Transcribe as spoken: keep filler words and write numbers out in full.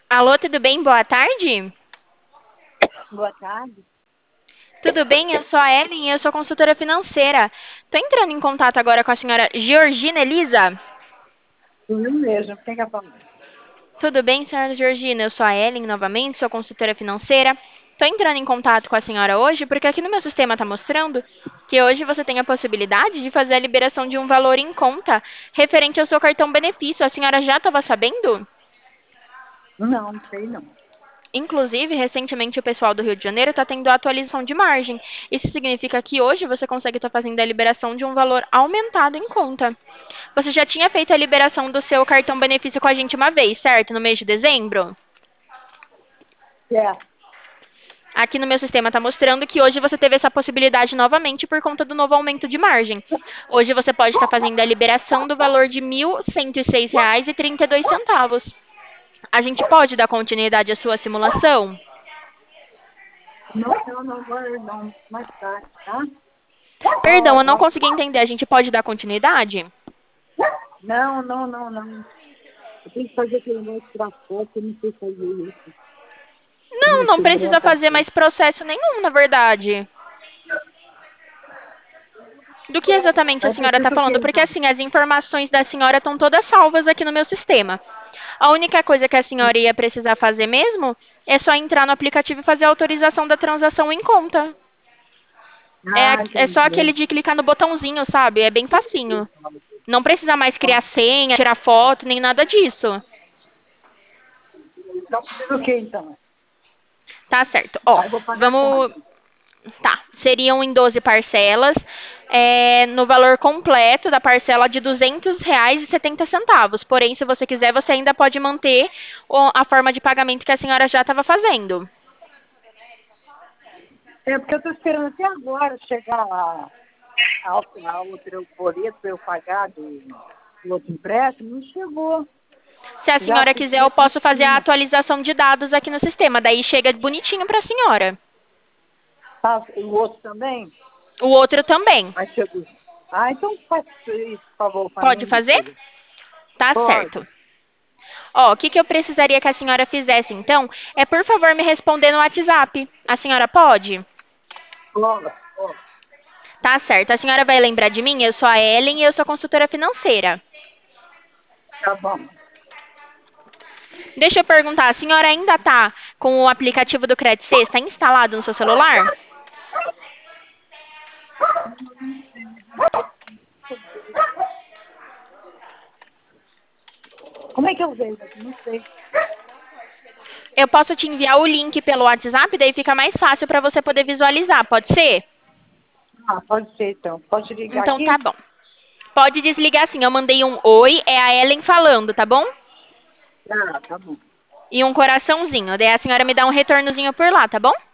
Alô, tudo bem? Boa tarde. Boa tarde. Tudo bem? Eu sou a Ellen e eu sou consultora financeira. Estou entrando em contato agora com a senhora Georgina Elisa. Sim mesmo. Quem quer falar? Tudo bem, senhora Georgina? Eu sou a Ellen novamente, sou consultora financeira. Estou entrando em contato com a senhora hoje porque aqui no meu sistema está mostrando que hoje você tem a possibilidade de fazer a liberação de um valor em conta referente ao seu cartão benefício. A senhora já estava sabendo? Não, não sei não. Inclusive, recentemente o pessoal do Rio de Janeiro está tendo a atualização de margem. Isso significa que hoje você consegue estar fazendo a liberação de um valor aumentado em conta. Você já tinha feito a liberação do seu cartão benefício com a gente uma vez, certo? No mês de dezembro? É. Aqui no meu sistema está mostrando que hoje você teve essa possibilidade novamente por conta do novo aumento de margem. Hoje você pode estar fazendo a liberação do valor de mil cento e seis reais e trinta e dois centavos. A gente pode dar continuidade à sua simulação? Não, não, não, não, não. Mais tarde, tá? Perdão, Ó, eu não ó. consegui entender. A gente pode dar continuidade? Não, não, não, não. Eu tenho que fazer aquele negócio para foto, eu não sei fazer isso. Não, Minha não sobrinha precisa tá fazer aqui. mais processo nenhum, na verdade. Do que exatamente a Aí senhora está precisa o quê, falando? Porque então? assim, as informações da senhora estão todas salvas aqui no meu sistema. A única coisa que a senhora ia precisar fazer mesmo é só entrar no aplicativo e fazer a autorização da transação em conta. É, Ah, é só entendi. aquele de clicar no botãozinho, sabe? É bem facinho. Não precisa mais criar senha, tirar foto, nem nada disso. Então precisa o quê, então? Tá certo. Ó, Aí eu vou pagar vamos. quanto? Tá, seriam em doze parcelas, é, no valor completo da parcela de duzentos reais e setenta centavos. Porém, se você quiser, você ainda pode manter o- a forma de pagamento que a senhora já estava fazendo. É, porque eu estou esperando até agora chegar a, a, a outra boleto para eu pagar do, do outro empréstimo. Não chegou. Se a Já senhora quiser, pedi eu por posso fazer a cima. atualização de dados aqui no sistema. Daí chega bonitinho para a senhora. Tá, e o outro também? O outro também. Mas chegou. Ah, então faz isso, por favor, para Pode mim, minha fazer? filha. Tá certo. Pode. Ó, o que, que eu precisaria que a senhora fizesse, então, é por favor me responder no WhatsApp. A senhora pode? Pode, pode. Tá certo. A senhora vai lembrar de mim? Eu sou a Ellen e eu sou consultora financeira. Tá bom. Deixa eu perguntar, a senhora ainda está com o aplicativo do Credit C? Está instalado no seu celular? Como é que eu vejo aqui? Não sei. Eu posso te enviar o link pelo WhatsApp, daí fica mais fácil para você poder visualizar, pode ser? Ah, pode ser então. Pode ligar Então tá aqui? bom. Pode desligar sim. Eu mandei um oi, é a Ellen falando, tá bom? Ah, tá bom. E um coraçãozinho. Daí a senhora me dá um retornozinho por lá, tá bom?